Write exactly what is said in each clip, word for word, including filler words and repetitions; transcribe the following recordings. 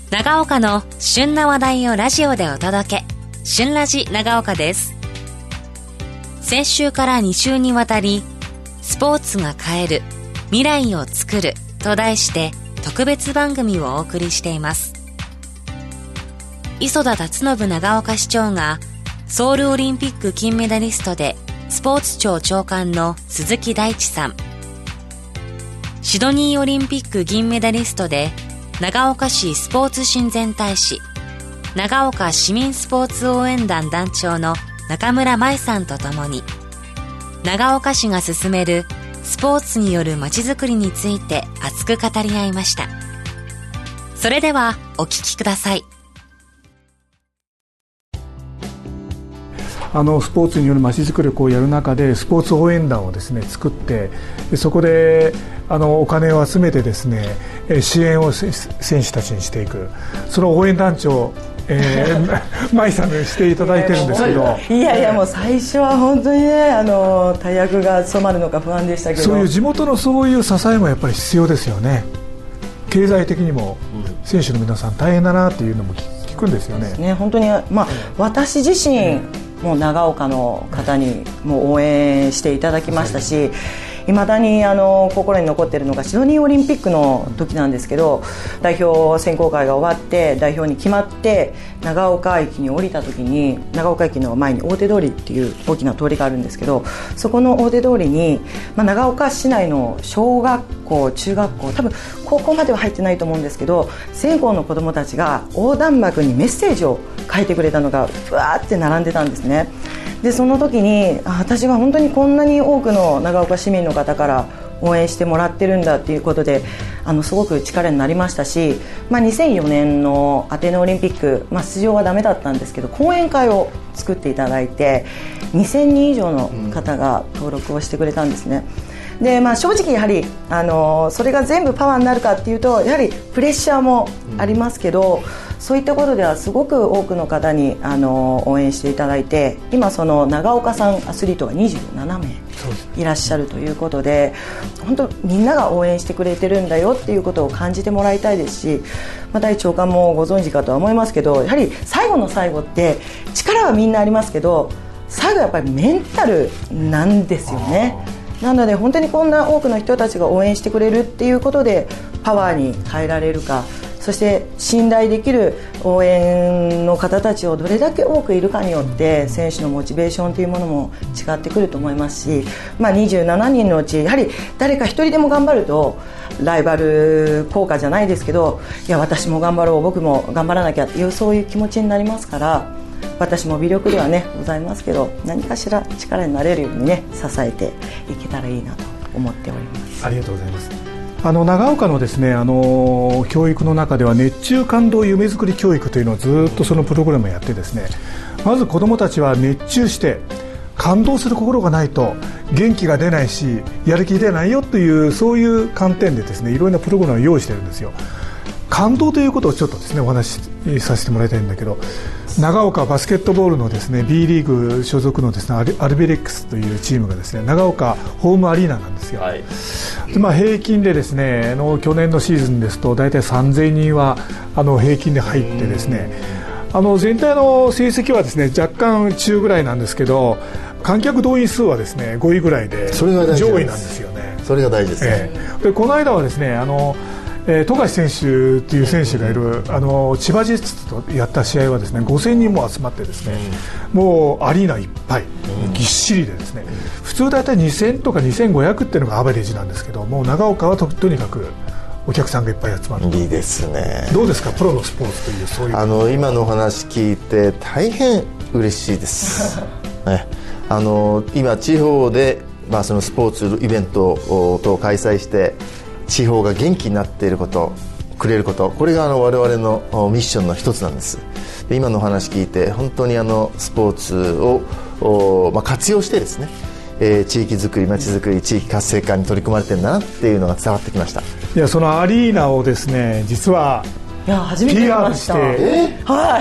長岡の旬な話題をラジオでお届け、旬ラジ長岡です。先週からに週にわたり、スポーツが変える、未来を作ると題して特別番組をお送りしています。磯田達信長岡市長がソウルオリンピック金メダリストでスポーツ庁長官の鈴木大地さん、シドニーオリンピック銀メダリストで長岡市スポーツ親善大使、長岡市民スポーツ応援団団長の中村舞さんとともに、長岡市が進めるスポーツによるまちづくりについて熱く語り合いました。それではお聞きください。 あのスポーツによるまちづくりをこうやる中で、スポーツ応援団をですね作って、でそこであのお金を集めてですね支援を選手たちにしていく、その応援団長、えー、舞さんにしていただいてるんですけど、 いやいやもう最初は本当にね、あの大役が務まるのか不安でしたけど、 そういう地元のそういう支えもやっぱり必要ですよね。経済的にも選手の皆さん大変だなっていうのも聞くんですよね。 ね、本当に、まあ、私自身もう長岡の方にもう応援していただきましたし、いまだにあの心に残っているのがシドニーオリンピックの時なんですけど、代表選考会が終わって代表に決まって長岡駅に降りた時に、長岡駅の前に大手通りっていう大きな通りがあるんですけど、そこの大手通りに、まあ、長岡市内の小学校中学校、多分高校までは入ってないと思うんですけど、全校の子どもたちが横断幕にメッセージを書いてくれたのがふわーって並んでたんですね。でその時に、あ、私は本当にこんなに多くの長岡市民の方から応援してもらってるんだっていうことで、あのすごく力になりましたし、まあ、にせんよねんのアテネオリンピック、まあ、出場はダメだったんですけど講演会を作っていただいて、にせんにん以上の方が登録をしてくれたんですね。でまあ、正直やはり、あのそれが全部パワーになるかっていうと、やはりプレッシャーもありますけど、そういったことではすごく多くの方にあの応援していただいて、今その長岡さんアスリートがにじゅうななめいいらっしゃるということで、本当みんなが応援してくれてるんだよっていうことを感じてもらいたいですし、まあ、大長官もご存知かとは思いますけど、やはり最後の最後って力はみんなありますけど、最後はやっぱりメンタルなんですよね。なので本当にこんな多くの人たちが応援してくれるっていうことでパワーに変えられるか、そして信頼できる応援の方たちをどれだけ多くいるかによって選手のモチベーションというものも違ってくると思いますし、まあ、にじゅうななにんのうちやはり誰か一人でも頑張るとライバル効果じゃないですけど、いや私も頑張ろう、僕も頑張らなきゃっていう、そういう気持ちになりますから、私も微力ではねございますけど、何かしら力になれるようにね支えていけたらいいなと思っております。 ありがとうございます。あの長岡のですね、あの教育の中では熱中感動夢づくり教育というのをずっとそのプログラムをやってですね、まず子どもたちは熱中して感動する心がないと元気が出ないしやる気出ないよという、そういう観点でですねいろんなプログラムを用意してるんですよ。感動ということをちょっとですねお話しさせてもらいたいんだけど、長岡バスケットボールのですね B リーグ所属のですねアルビレックスというチームがですね長岡ホームアリーナなんですよ、はい。でまあ、平均でですねあの去年のシーズンですと大体さんぜんにんはあの平均で入ってですね、あの全体の成績はですね若干中ぐらいなんですけど、観客動員数はですねごいぐらいで上位なんですよね。 それが大事ですね、 えー、でこの間はですねあのえー、富樫選手という選手がいるあの千葉ジェッツとやった試合はですねごせんにんも集まってですね、うん、もうアリーナいっぱい、うん、ぎっしりでですね、うん、普通だいたいにせんとかにせんごひゃくっていうのがアベレージなんですけど、もう長岡は と, とにかくお客さんがいっぱい集まる。 いいですね。 どうですかプロのスポーツという、そういうあの今のお話聞いて大変嬉しいです、ね、あの今地方で、まあ、そのスポーツイベント等を開催して地方が元気になっていること、くれること、これがあの我々のミッションの一つなんです。で今のお話聞いて本当にあのスポーツを、まあ、活用してですね、えー、地域づくり、町づくり、地域活性化に取り組まれてるんだなっていうのが伝わってきました。 いやそのアリーナをですね実はいや初めて見ました。はい、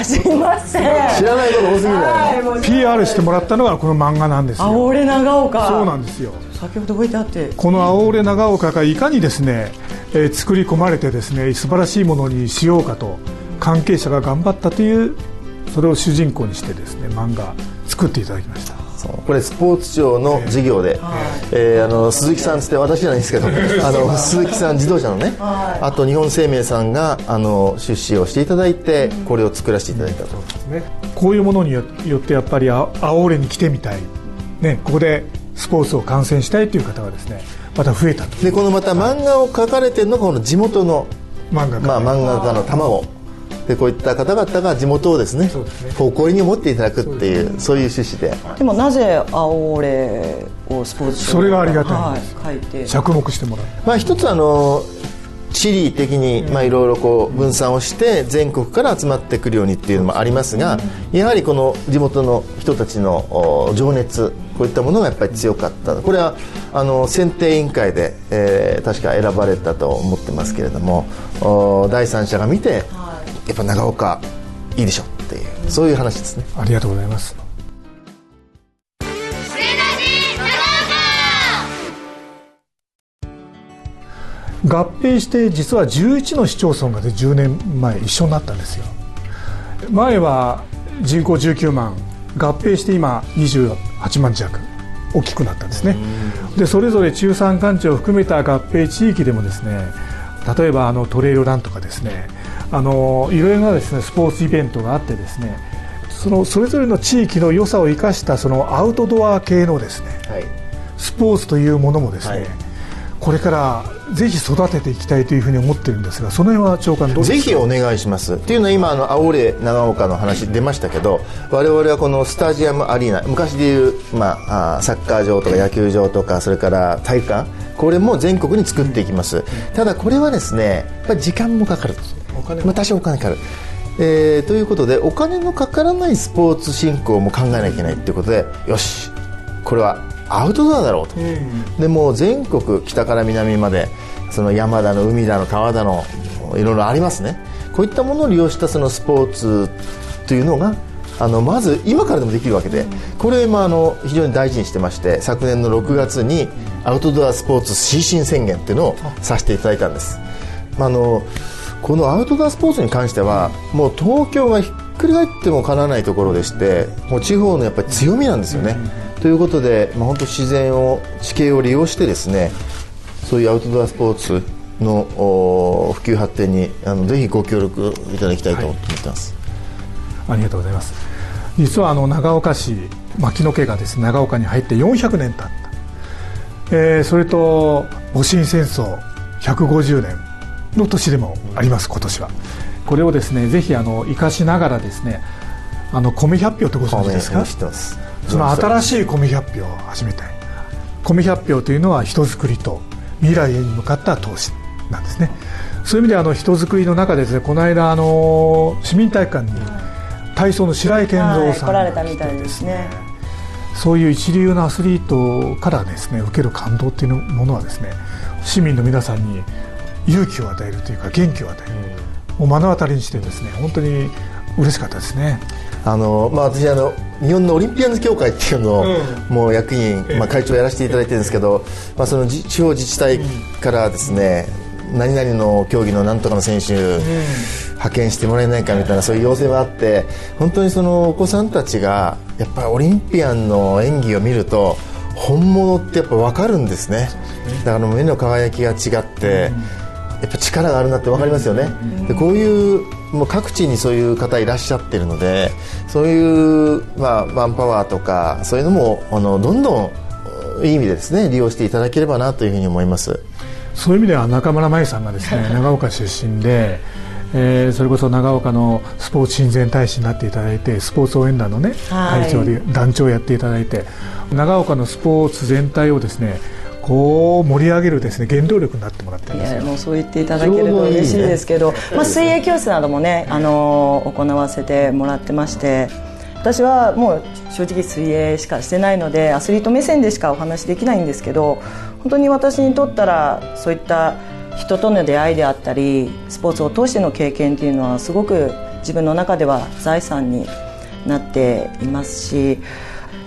すいません。 知らないこと多すぎる。 ピーアール してもらったのがこの漫画なんですよ。 青俺長岡。 そうなんですよ。 先ほど置いてあって、 この青俺長岡がいかにですね、えー、作り込まれてですね素晴らしいものにしようかと関係者が頑張ったというそれを主人公にしてですね漫画作っていただきました。 そうこれスポーツ庁の事業で、えーえー、あの鈴木さんつって私じゃないんですけどあの鈴木さん自動車のね、あと日本生命さんがあの出資をしていただいてこれを作らせていただいたと、 そうですね、こういうものによってやっぱりあ青俺に来てみたい、ね、ここでスポーツを観戦したいという方がですねまた増えたと。 でこのまた漫画を描かれてるのがこの地元の漫画家、 まあ、漫画家の卵でこういった方々が地元をですね、 そうですね、 誇りに持っていただくっていう、そういう趣旨で。 でもなぜ青俺をスポーツそれがありがたいんです、 はい、書いて着目してもらう。 まあ、一つあの地理的にまあいろいろこう分散をして全国から集まってくるようにっていうのもありますが、やはりこの地元の人たちの情熱こういったものがやっぱり強かった。これはあの選定委員会で、えー、確か選ばれたと思ってますけれども、第三者が見てやっぱ長岡いいでしょっていう、そういう話ですね。 ありがとうございます。合併して実はじゅういちの市町村がでじゅうねんまえ一緒になったんですよ。前は人口じゅうきゅうまん、合併して今にじゅうはちまん弱大きくなったんですね。でそれぞれ中山間地を含めた合併地域でもですね、例えばあのトレイルランとかですね、あのいろいろなですねスポーツイベントがあってですね、そのそれぞれの地域の良さを生かしたそのアウトドア系のですね、はい、スポーツというものもですね、はい、これからぜひ育てていきたいというふうに思ってるんですが、その辺は長官どうですか。 ぜひお願いします。っていうのは今あの青俺長岡の話出ましたけど、我々はこのスタジアムアリーナ、昔でいう、まあ、サッカー場とか野球場とかそれから体育館、これも全国に作っていきます、うん、ただこれはですねやっぱり時間もかかる、お金も、まあ、多少お金かかる、えー、ということでお金のかからないスポーツ振興も考えなきゃいけないということで、よしこれはアウトドアだろうと、うん、でもう全国北から南までその山だの海だの川だのいろいろありますね。こういったものを利用したそのスポーツというのがあのまず今からでもできるわけで、これもあの非常に大事にしてまして、昨年のろくがつにアウトドアスポーツ推進宣言っていうのをさせていただいたんです。あのこのアウトドアスポーツに関してはもう東京がひっくり返ってもかなわないところでして、もう地方のやっぱり強みなんですよね。ということで、まあ、本当自然を地形を利用してですね、そういうアウトドアスポーツの普及発展にあのぜひご協力いただきたいと思ってます、 はい、ありがとうございます。実はあの長岡市牧野家がですね長岡に入ってよんひゃくねん経った、えー、それと戊辰戦争ひゃくごじゅうねんの年でもあります。今年はこれをですねぜひあの生かしながらですね、あの米百票ってご存知ですか。 知ってます。 その新しい米百票を始めたい。米百票というのは人づくりと未来へに向かった投資なんですね。そういう意味であの人づくりの中でですね、この間あの市民体育館に体操の白井健三さんが来てですね、そういう一流のアスリートからですね受ける感動っていうものはですね、市民の皆さんに勇気を与えるというか元気を与える、もう目の当たりにしてですね本当に嬉しかったですね。 あのまあ、私あの日本のオリンピアンズ協会っていうのを、うん、もう役員、まあ、会長やらせていただいてるんですけど、まあ、その地方自治体からですね、うん、何々の競技の何とかの選手、うん、派遣してもらえないかみたいなそういう要請があって、本当にそのお子さんたちがやっぱりオリンピアンの演技を見ると本物ってやっぱ分かるんですね。だから目の輝きが違って、やっぱ力があるなって分かりますよね。でこういうもう各地にそういう方いらっしゃってるので、そういう、まあ、マンパワーとかそういうのもあのどんどんいい意味でですね利用していただければなというふうに思います。 そういう意味では中村真由さんがですね長岡出身で、えー、それこそ長岡のスポーツ親善大使になっていただいて、スポーツ応援団のね会長で団長をやっていただいて、長岡のスポーツ全体をですねこう盛り上げるですね原動力になってもらってるんですよ。 いやもうそう言っていただけると嬉しいですけど、いいね、まあ、水泳教室などもね、あのー、行わせてもらってまして、私はもう正直水泳しかしてないのでアスリート目線でしかお話できないんですけど、本当に私にとったらそういった人との出会いであったりスポーツを通しての経験っていうのはすごく自分の中では財産になっていますし、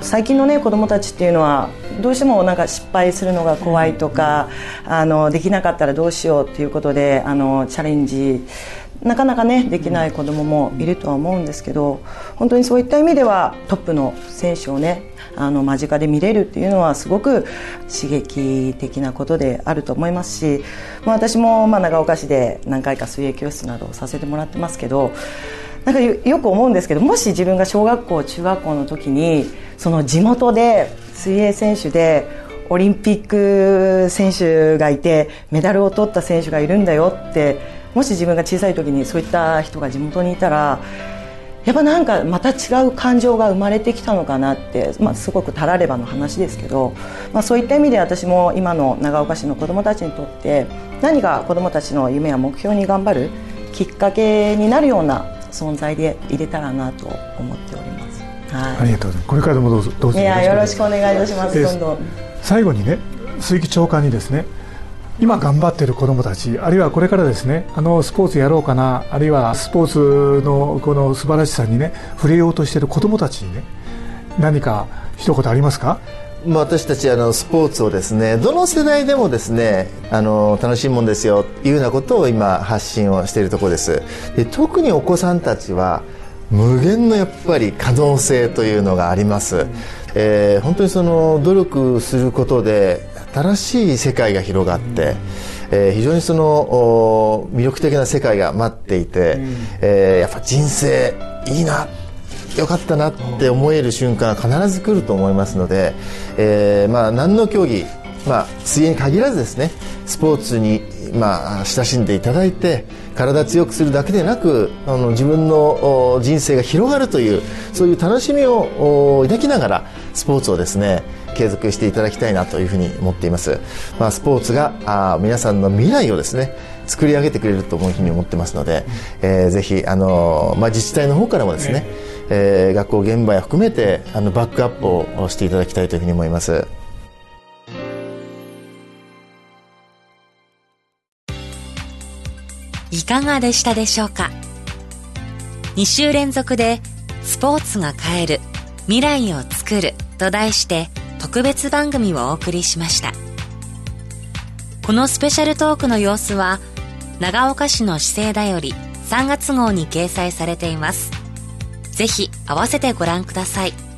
最近のね子どもたちっていうのはどうしてもなんか失敗するのが怖いとか、あのできなかったらどうしようっていうことであのチャレンジなかなかねできない子どももいるとは思うんですけど、本当にそういった意味ではトップの選手をねあの間近で見れるっていうのはすごく刺激的なことであると思いますし、まあ、私もまあ長岡市で何回か水泳教室などをさせてもらってますけど、なんか よ, よく思うんですけど、もし自分が小学校中学校の時にその地元で水泳選手でオリンピック選手がいてメダルを取った選手がいるんだよって、もし自分が小さい時にそういった人が地元にいたらやっぱなんかまた違う感情が生まれてきたのかなって、まあ、すごくたらればの話ですけど、まあ、そういった意味で私も今の長岡市の子どもたちにとって何か子どもたちの夢や目標に頑張るきっかけになるような存在で入れたらなと思っております。はい、ありがとうございます。これからもどうぞどうぞいやよろしくお願いいたします。どんどん最後にね、鈴木長官にですね、今頑張っている子どもたち、あるいはこれからですねあのスポーツやろうかな、あるいはスポーツのこの素晴らしさにね触れようとしている子どもたちにね何か一言ありますか？ まあ、私たちあのスポーツをですねどの世代でもですねあの楽しいもんですよというようなことを今発信をしているところです。で特にお子さんたちは無限のやっぱり可能性というのがあります、えー、本当にその努力することで新しい世界が広がって、えー、非常にその魅力的な世界が待っていて、えー、やっぱ人生いいなよかったなって思える瞬間が必ず来ると思いますので、えーまあ、何の競技、まあ、水泳に限らずですねスポーツに、まあ、親しんでいただいて体強くするだけでなくあの自分の人生が広がるというそういう楽しみを抱きながらスポーツをですね継続していただきたいなというふうに思っています、まあ、スポーツがあ皆さんの未来をですね作り上げてくれるというふうに思ってますので、えー、ぜひあの、まあ、自治体の方からもですね、えー、学校現場や含めてあのバックアップをしていただきたいというふうに思います。 いかがでしたでしょうか。に週連続でスポーツが変える未来を作ると題して特別番組をお送りしました。このスペシャルトークの様子は長岡市の市政だよりさんがつ号に掲載されています。ぜひ合わせてご覧ください。